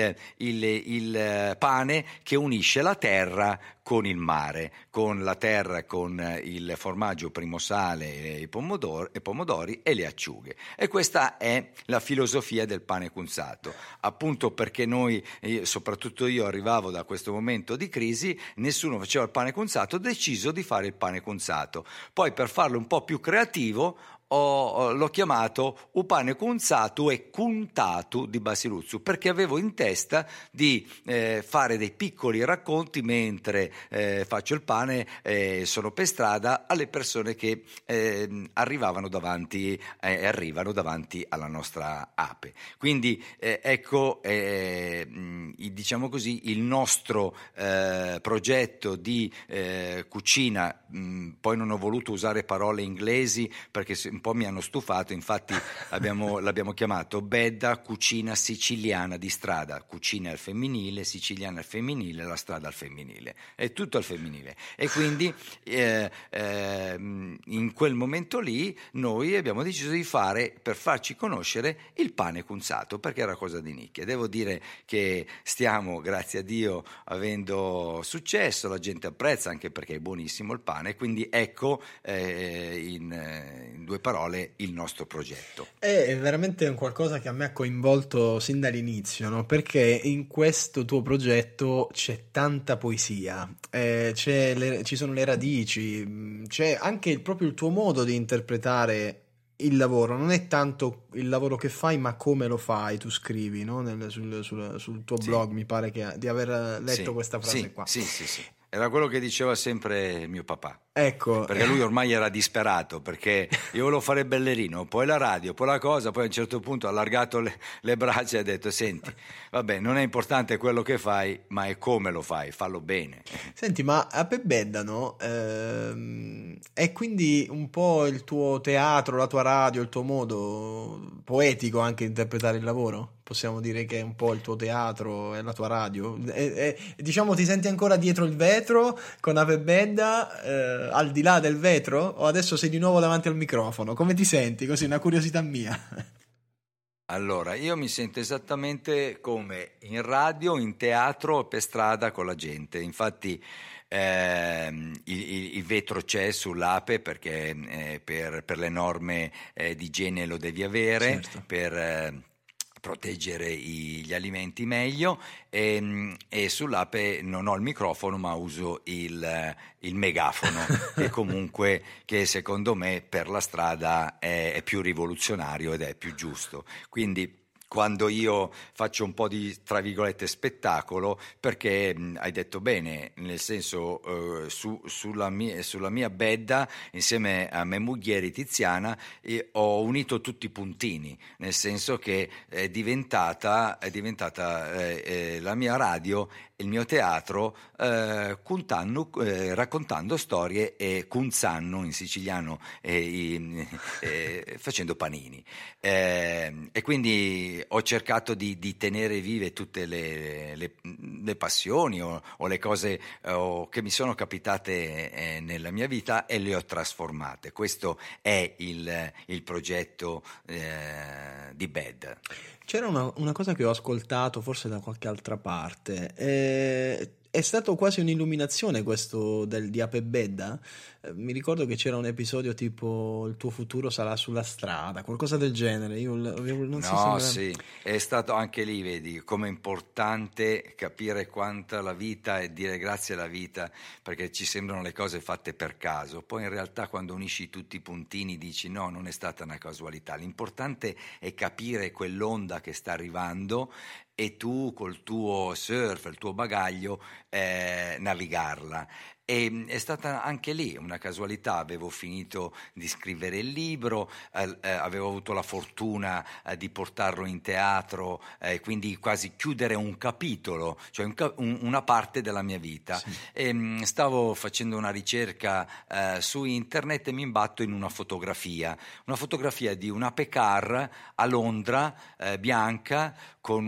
il pane che unisce la terra con il mare, con la terra, con il formaggio, primo sale, i pomodori e le acciughe. E questa è la filosofia del pane cunzato, appunto perché noi, soprattutto io, arrivavo da questo momento di crisi, nessuno faceva il pane cunzato, ho deciso di fare il pane cunzato. Poi, per farlo un po' più creativo, l'ho chiamato u pane cunzato e cuntatu di Basiluzzu, perché avevo in testa di fare dei piccoli racconti mentre faccio il pane, sono per strada, alle persone che arrivano davanti alla nostra ape. Quindi ecco, diciamo così, il nostro progetto di cucina. Poi non ho voluto usare parole inglesi perché un po' mi hanno stufato, infatti l'abbiamo chiamato Bedda, cucina siciliana di strada, cucina al femminile, siciliana al femminile, la strada al femminile, è tutto al femminile. E quindi in in quel momento lì noi abbiamo deciso di fare, per farci conoscere, il pane cunzato, perché era cosa di nicchia. Devo dire che stiamo, grazie a Dio, avendo successo, la gente apprezza, anche perché è buonissimo il pane, quindi ecco in due parole il nostro progetto. È veramente un qualcosa che a me ha coinvolto sin dall'inizio, no? Perché in questo tuo progetto c'è tanta poesia, ci sono le radici, c'è anche proprio il tuo modo di interpretare il lavoro. Non è tanto il lavoro che fai, ma come lo fai, tu scrivi, no? Sul tuo blog, mi pare di aver letto questa frase qua. Sì. Era quello che diceva sempre mio papà. Ecco. Perché lui ormai era disperato, perché io volevo fare il ballerino, poi la radio, poi la cosa, poi a un certo punto ha allargato le braccia e ha detto: senti, vabbè, non è importante quello che fai, ma è come lo fai, fallo bene. Senti, ma Apebedda, no? È quindi un po' il tuo teatro, la tua radio, il tuo modo poetico anche di interpretare il lavoro? Possiamo dire che è un po' il tuo teatro e la tua radio? Diciamo, ti senti ancora dietro il vetro con Apebedda, al di là del vetro, o adesso sei di nuovo davanti al microfono? Come ti senti? Così, una curiosità mia. Allora, io mi sento esattamente come in radio, in teatro, per strada con la gente. Infatti il vetro c'è sull'ape, perché per le norme di igiene lo devi avere, certo, per proteggere gli alimenti meglio, e sull'ape non ho il microfono, ma uso il megafono che secondo me per la strada è più rivoluzionario ed è più giusto. Quindi quando io faccio un po' di, tra virgolette, spettacolo, perché hai detto bene, nel senso sulla mia bedda, insieme a mia moglie Tiziana, ho unito tutti i puntini, nel senso che è diventata la mia radio, il mio teatro, raccontando storie e cunzanno in siciliano, facendo panini. E quindi ho cercato di tenere vive tutte le passioni o le cose che mi sono capitate nella mia vita, e le ho trasformate. Questo è il progetto di Bed. C'era una cosa che ho ascoltato forse da qualche altra parte, è stato quasi un'illuminazione questo di Apebedda. Mi ricordo che c'era un episodio tipo il tuo futuro sarà sulla strada, qualcosa del genere. Io non so se sì, è stato anche lì, vedi, come è importante capire quanta la vita e dire grazie alla vita, perché ci sembrano le cose fatte per caso, poi in realtà quando unisci tutti i puntini dici no, non è stata una casualità. L'importante è capire quell'onda che sta arrivando e tu col tuo surf, il tuo bagaglio, navigarla. E è stata anche lì una casualità. Avevo finito di scrivere il libro, avevo avuto la fortuna di portarlo in teatro, quindi quasi chiudere un capitolo, cioè una parte della mia vita. Sì. E, stavo facendo una ricerca su internet e mi imbatto in una fotografia di una Pecar a Londra, bianca, con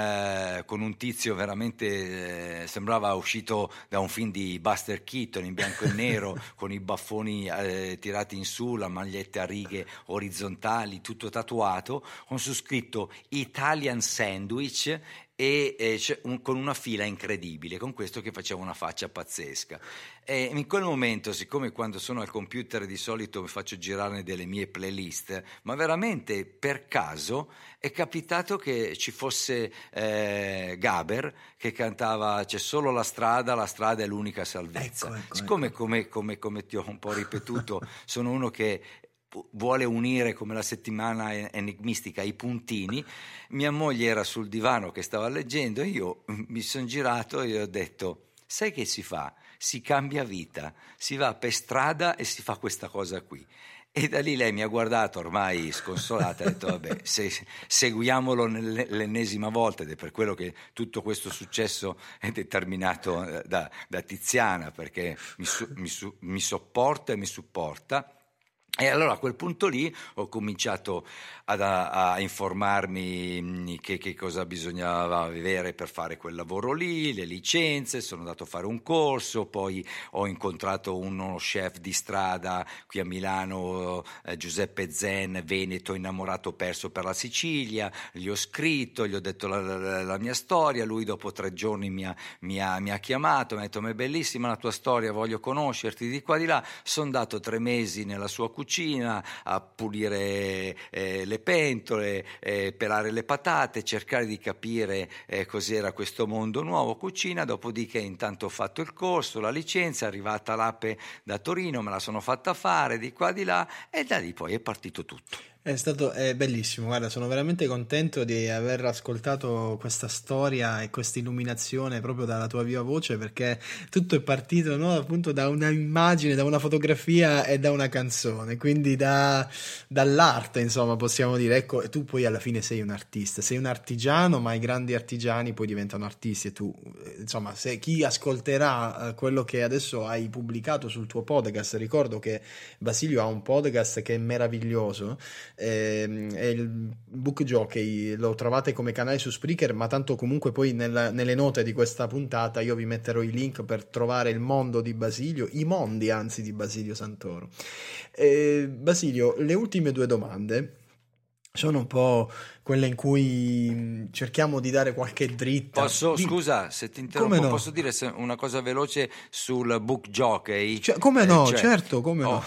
un tizio veramente sembrava uscito da un film di Buster Keaton, in bianco e nero, con i baffoni tirati in su, la maglietta a righe orizzontali, tutto tatuato, con su scritto Italian Sandwich e con una fila incredibile, con questo che faceva una faccia pazzesca. E in quel momento, siccome quando sono al computer di solito mi faccio girare delle mie playlist, ma veramente per caso è capitato che ci fosse Gaber che cantava "C'è solo la strada è l'unica salvezza". Siccome come ti ho un po' ripetuto, sono uno che vuole unire come la settimana enigmistica i puntini, mia moglie era sul divano che stava leggendo, io mi sono girato e ho detto: sai che si fa? Si cambia vita, si va per strada e si fa questa cosa qui. E da lì lei mi ha guardato ormai sconsolata e ha detto: vabbè, seguiamolo l'ennesima volta, ed è per quello che tutto questo successo è determinato da Tiziana, perché mi sopporta e mi supporta. E allora a quel punto lì ho cominciato a informarmi che cosa bisognava avere per fare quel lavoro lì, le licenze, sono andato a fare un corso, poi ho incontrato uno chef di strada qui a Milano, Giuseppe Zen, veneto, innamorato perso per la Sicilia, gli ho scritto, gli ho detto la mia storia, lui dopo 3 giorni mi ha chiamato, mi ha detto ma è bellissima la tua storia, voglio conoscerti di qua di là, sono andato 3 mesi nella sua cucina a pulire le pentole, pelare le patate, cercare di capire cos'era questo mondo nuovo cucina. Dopodiché intanto ho fatto il corso, la licenza, è arrivata l'ape da Torino, me la sono fatta fare di qua di là e da lì poi è partito tutto. È bellissimo, guarda, sono veramente contento di aver ascoltato questa storia e questa illuminazione proprio dalla tua viva voce, perché tutto è partito, no, appunto da una immagine, da una fotografia e da una canzone, quindi dall'arte, insomma, possiamo dire. Ecco, e tu poi alla fine sei un artista, sei un artigiano, ma i grandi artigiani poi diventano artisti, e tu, insomma, se chi ascolterà quello che adesso hai pubblicato sul tuo podcast, ricordo che Basilio ha un podcast che è meraviglioso, è il Book Jockey, lo trovate come canale su Spreaker, ma tanto comunque poi nelle note di questa puntata io vi metterò i link per trovare il mondo di Basilio, i mondi anzi di Basilio Santoro. Basilio, le ultime 2 domande sono un po' quelle in cui cerchiamo di dare qualche dritta. Scusa se ti interrompo, no? Posso dire una cosa veloce sul Book Jockey? Come no, certo, come no.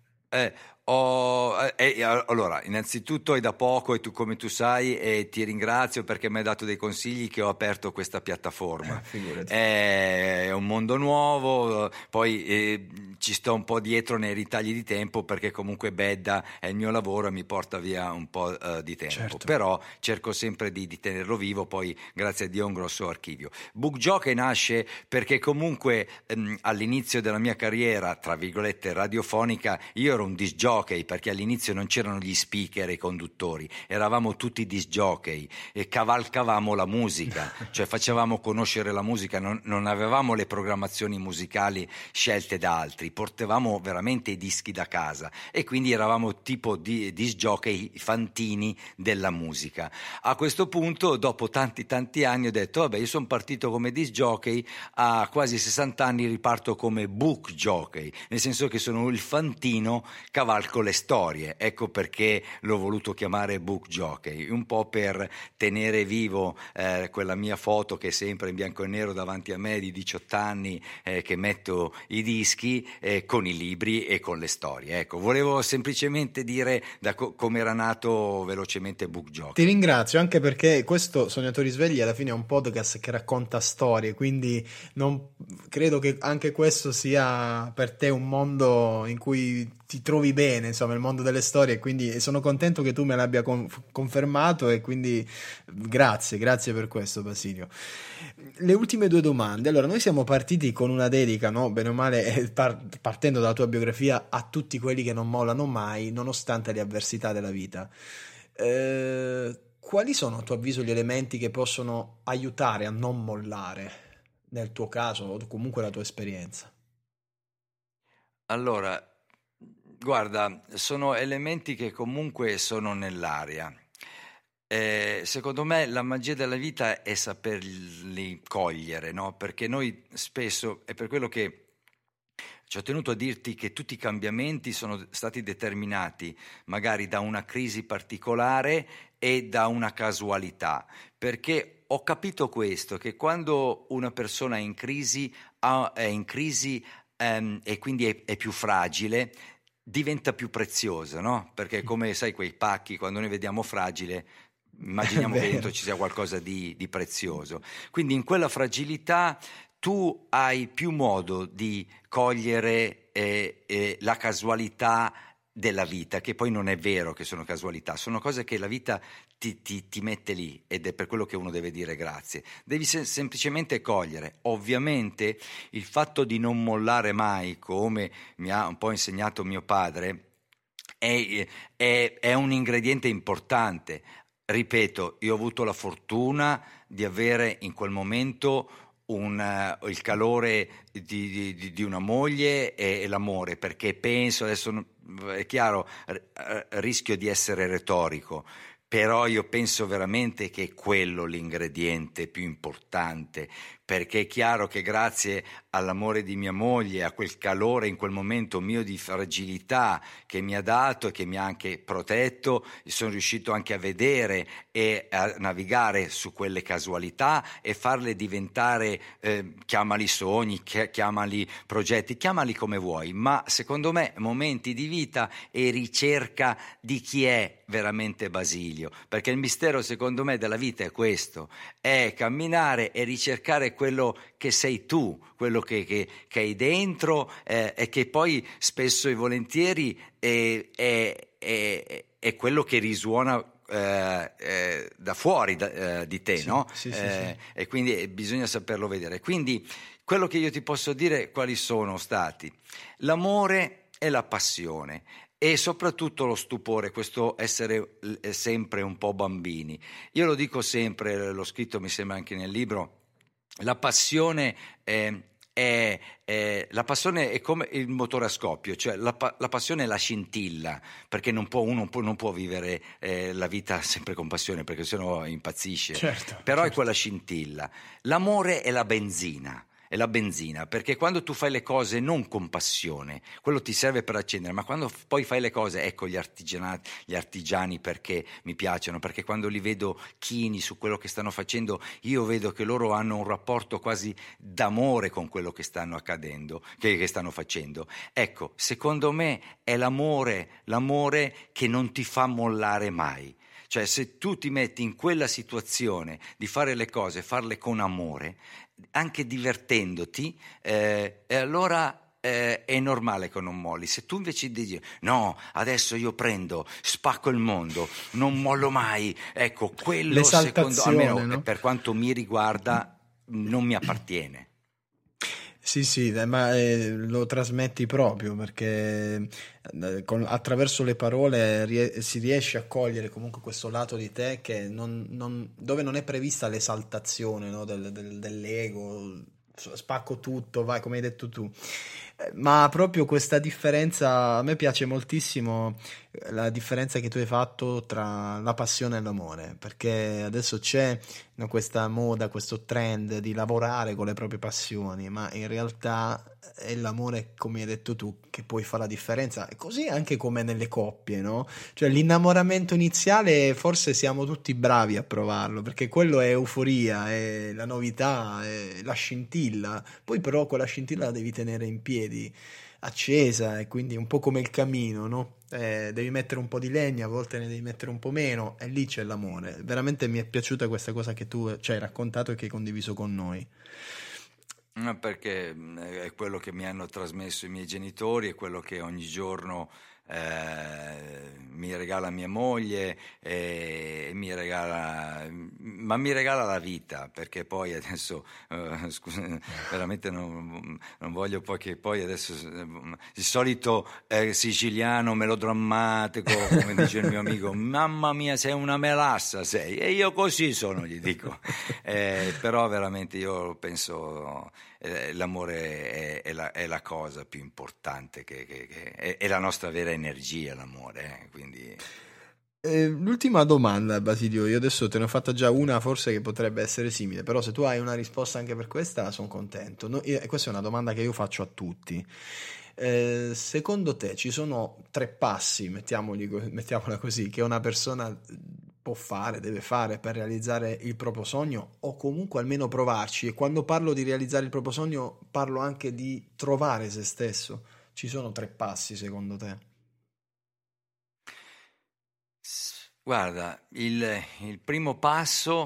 Allora, innanzitutto è da poco e tu, come tu sai, e ti ringrazio perché mi hai dato dei consigli che ho aperto questa piattaforma. Figurati. È un mondo nuovo, poi ci sto un po' dietro nei ritagli di tempo perché comunque Bedda è il mio lavoro e mi porta via un po' di tempo. Certo. Però cerco sempre di tenerlo vivo, poi grazie a Dio ho un grosso archivio. Book Jockey nasce perché comunque all'inizio della mia carriera, tra virgolette, radiofonica, io ero un disc jockey, perché all'inizio non c'erano gli speaker e i conduttori, eravamo tutti disc jockey e cavalcavamo la musica, cioè facevamo conoscere la musica, non avevamo le programmazioni musicali scelte da altri, portavamo veramente i dischi da casa e quindi eravamo tipo di disc jockey fantini della musica. A questo punto, dopo tanti anni, ho detto vabbè, io sono partito come disc jockey, a quasi 60 anni riparto come book jockey, nel senso che sono il fantino, cavalco le storie, ecco perché l'ho voluto chiamare Book Jockey, un po' per tenere vivo quella mia foto che è sempre in bianco e nero davanti a me di 18 anni, che metto i dischi con i libri e con le storie. Ecco, volevo semplicemente dire come era nato velocemente Book Jockey. Ti ringrazio anche perché questo Sognatori Svegli alla fine è un podcast che racconta storie, quindi non credo che anche questo sia per te un mondo in cui ti trovi bene, insomma, il mondo delle storie, quindi sono contento che tu me l'abbia confermato e quindi grazie per questo, Basilio. Le ultime 2 domande. Allora, noi siamo partiti con una dedica, no? Bene o male, partendo dalla tua biografia, a tutti quelli che non mollano mai, nonostante le avversità della vita. Quali sono, a tuo avviso, gli elementi che possono aiutare a non mollare, nel tuo caso o comunque la tua esperienza? Allora, guarda, sono elementi che comunque sono nell'aria. Secondo me la magia della vita è saperli cogliere, no? Perché noi spesso, è per quello che ci ho tenuto a dirti che tutti i cambiamenti sono stati determinati magari da una crisi particolare e da una casualità, perché ho capito questo, che quando una persona è in crisi e quindi è più fragile, diventa più preziosa, no? Perché come sai quei pacchi, quando noi vediamo fragile, immaginiamo che dentro ci sia qualcosa di prezioso. Quindi in quella fragilità tu hai più modo di cogliere la casualità della vita, che poi non è vero che sono casualità, sono cose che la vita ti mette lì, ed è per quello che uno deve dire grazie. Devi semplicemente cogliere. Ovviamente il fatto di non mollare mai, come mi ha un po' insegnato mio padre, è un ingrediente importante. Ripeto, io ho avuto la fortuna di avere in quel momento il calore di una moglie e l'amore, perché penso, adesso è chiaro, rischio di essere retorico, però io penso veramente che è quello l'ingrediente più importante, perché è chiaro che grazie all'amore di mia moglie, a quel calore in quel momento mio di fragilità che mi ha dato e che mi ha anche protetto, sono riuscito anche a vedere e a navigare su quelle casualità e farle diventare, chiamali sogni, chiamali progetti, chiamali come vuoi, ma secondo me momenti di vita e ricerca di chi è veramente Basilio, perché il mistero secondo me della vita è questo, è camminare e ricercare quello che sei tu, quello che hai dentro, e che poi spesso e volentieri è quello che risuona da fuori di te, Sì, no? sì, sì, sì. E quindi bisogna saperlo vedere. Quindi quello che io ti posso dire quali sono stati l'amore e la passione e soprattutto lo stupore, questo essere sempre un po' bambini. Io lo dico sempre, l'ho scritto mi sembra anche nel libro, la passione la passione è come il motore a scoppio, cioè la passione è la scintilla, perché uno non può vivere la vita sempre con passione, perché sennò impazzisce. Certo, Però è certo. quella scintilla. L'amore è la benzina. È la benzina, perché quando tu fai le cose non con passione, quello ti serve per accendere, ma quando poi fai le cose, ecco gli artigiani perché mi piacciono, perché quando li vedo chini su quello che stanno facendo, io vedo che loro hanno un rapporto quasi d'amore con quello che stanno accadendo, che stanno facendo. Ecco, secondo me è l'amore che non ti fa mollare mai. Cioè, se tu ti metti in quella situazione di fare le cose, farle con amore, anche divertendoti, e allora è normale che non molli. Se tu invece dici no, adesso io prendo, spacco il mondo, non mollo mai, ecco, quello secondo, L'esaltazione, almeno no? per quanto mi riguarda, non mi appartiene. Sì, sì, ma lo trasmetti proprio perché attraverso le parole si riesce a cogliere comunque questo lato di te che dove non è prevista l'esaltazione, no, dell'ego, spacco tutto, vai come hai detto tu. Ma proprio questa differenza, a me piace moltissimo la differenza che tu hai fatto tra la passione e l'amore, perché adesso c'è, no, questa moda, questo trend di lavorare con le proprie passioni, ma in realtà è l'amore, come hai detto tu, che poi fa la differenza. E così anche come nelle coppie, no? Cioè l'innamoramento iniziale forse siamo tutti bravi a provarlo, perché quello è euforia, è la novità, è la scintilla. Poi però quella scintilla la devi tenere in piedi, accesa, e quindi un po' come il camino, no? Devi mettere un po' di legna, a volte ne devi mettere un po' meno, e lì c'è l'amore. Veramente mi è piaciuta questa cosa che tu ci hai raccontato e che hai condiviso con noi. Perché è quello che mi hanno trasmesso i miei genitori, è quello che ogni giorno mi regala mia moglie e ma mi regala la vita, perché poi adesso scusa, veramente non voglio poi che poi adesso il solito siciliano melodrammatico, come dice il mio amico, mamma mia sei una melassa sei, e io così sono, gli dico. Però veramente io penso l'amore è la cosa più importante, è la nostra vera energia, l'amore, quindi... L'ultima domanda, Basilio, io adesso te ne ho fatta già una forse che potrebbe essere simile, però se tu hai una risposta anche per questa sono contento. Questa è una domanda che io faccio a tutti. Secondo te ci sono 3 passi, mettiamola così, che una persona può fare, deve fare per realizzare il proprio sogno o comunque almeno provarci? E quando parlo di realizzare il proprio sogno parlo anche di trovare se stesso. Ci sono 3 passi secondo te? Guarda, il primo passo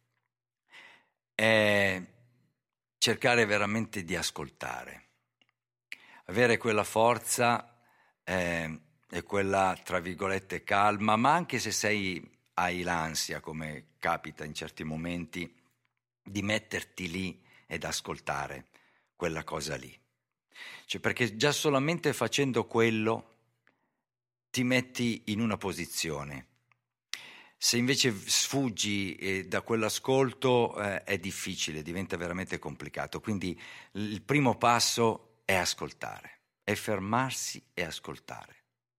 è cercare veramente di ascoltare, avere quella forza e quella, tra virgolette, calma, ma anche se hai l'ansia, come capita in certi momenti, di metterti lì ed ascoltare quella cosa lì. Cioè, perché già solamente facendo quello ti metti in una posizione. Se invece sfuggi da quell'ascolto è difficile, diventa veramente complicato. Quindi il primo passo è ascoltare, è fermarsi e ascoltare.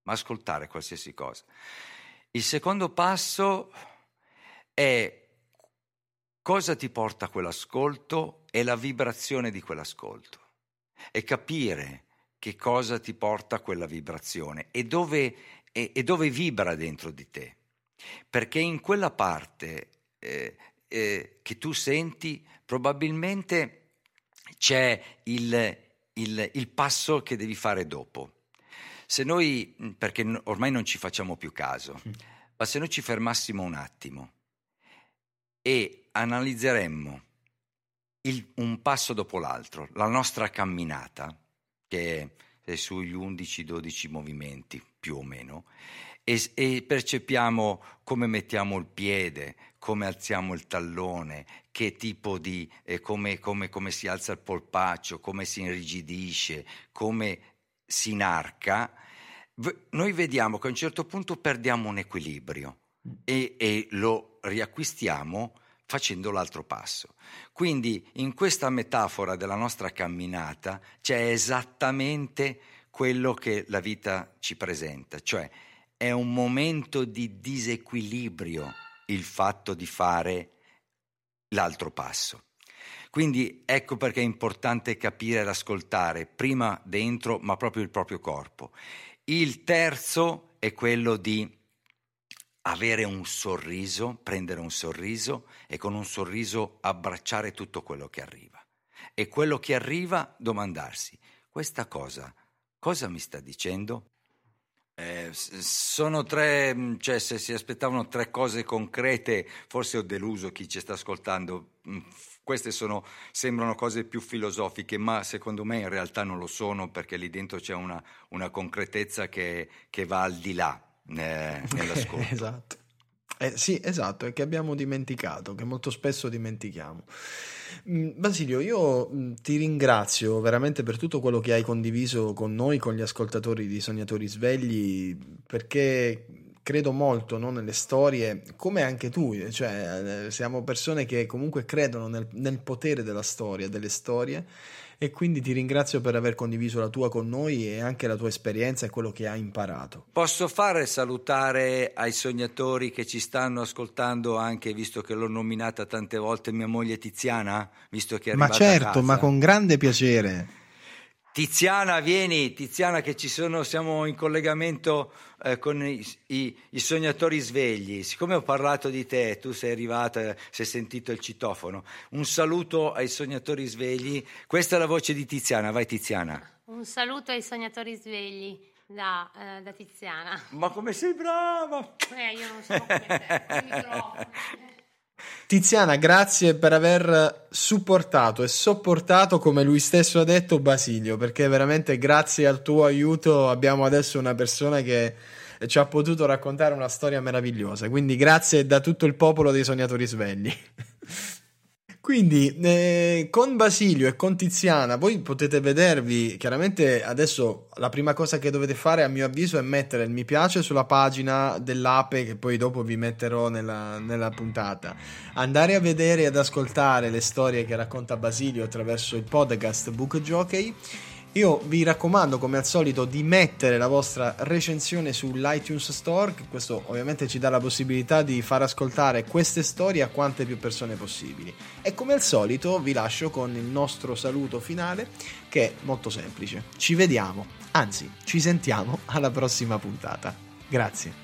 ma ascoltare qualsiasi cosa. Il secondo passo è cosa ti porta a quell'ascolto e la vibrazione di quell'ascolto, e capire che cosa ti porta a quella vibrazione e dove vibra dentro di te, perché in quella parte che tu senti probabilmente c'è il passo che devi fare dopo. Se noi, perché ormai non ci facciamo più caso, ma se noi ci fermassimo un attimo e analizzeremmo un passo dopo l'altro, la nostra camminata, che è sugli 11-12 movimenti più o meno, e percepiamo come mettiamo il piede, come alziamo il tallone, che tipo di come si alza il polpaccio, come si irrigidisce, come si inarca, noi vediamo che a un certo punto perdiamo un equilibrio e lo riacquistiamo facendo l'altro passo. Quindi in questa metafora della nostra camminata c'è esattamente quello che la vita ci presenta, cioè è un momento di disequilibrio il fatto di fare l'altro passo. Quindi ecco perché è importante capire ed ascoltare prima dentro, ma proprio il proprio corpo. Il terzo è quello di avere un sorriso, prendere un sorriso e con un sorriso abbracciare tutto quello che arriva. E quello che arriva domandarsi, questa cosa mi sta dicendo? Sono tre, cioè se si aspettavano tre cose concrete, forse ho deluso chi ci sta ascoltando. Queste sembrano cose più filosofiche, ma secondo me in realtà non lo sono, perché lì dentro c'è una concretezza che va al di là nell'ascolto. Esatto. Sì, esatto, è che abbiamo dimenticato, che molto spesso dimentichiamo. Basilio, io ti ringrazio veramente per tutto quello che hai condiviso con noi, con gli ascoltatori di Sognatori Svegli, perché credo molto, no, nelle storie, come anche tu, cioè siamo persone che comunque credono nel potere della storia, delle storie, e quindi ti ringrazio per aver condiviso la tua con noi e anche la tua esperienza e quello che hai imparato. Posso fare salutare ai sognatori che ci stanno ascoltando, anche visto che l'ho nominata tante volte mia moglie Tiziana, visto che è arrivata a casa? Ma certo, ma con grande piacere. Tiziana, vieni, Tiziana, che siamo in collegamento con i sognatori svegli. Siccome ho parlato di te, tu sei arrivata, sei sentito il citofono. Un saluto ai sognatori svegli. Questa è la voce di Tiziana, vai Tiziana. Un saluto ai sognatori svegli da Tiziana. Ma come sei brava! Io non sono come te, Tiziana, grazie per aver supportato e sopportato, come lui stesso ha detto, Basilio, perché veramente grazie al tuo aiuto abbiamo adesso una persona che ci ha potuto raccontare una storia meravigliosa, quindi grazie da tutto il popolo dei Sognatori Svegli. Quindi con Basilio e con Tiziana voi potete vedervi, chiaramente adesso la prima cosa che dovete fare a mio avviso è mettere il mi piace sulla pagina dell'ape, che poi dopo vi metterò nella puntata, andare a vedere e ad ascoltare le storie che racconta Basilio attraverso il podcast Book Jockey. Io vi raccomando, come al solito, di mettere la vostra recensione sull'iTunes Store, che questo ovviamente ci dà la possibilità di far ascoltare queste storie a quante più persone possibili. E come al solito vi lascio con il nostro saluto finale, che è molto semplice. Ci vediamo, anzi ci sentiamo alla prossima puntata. Grazie.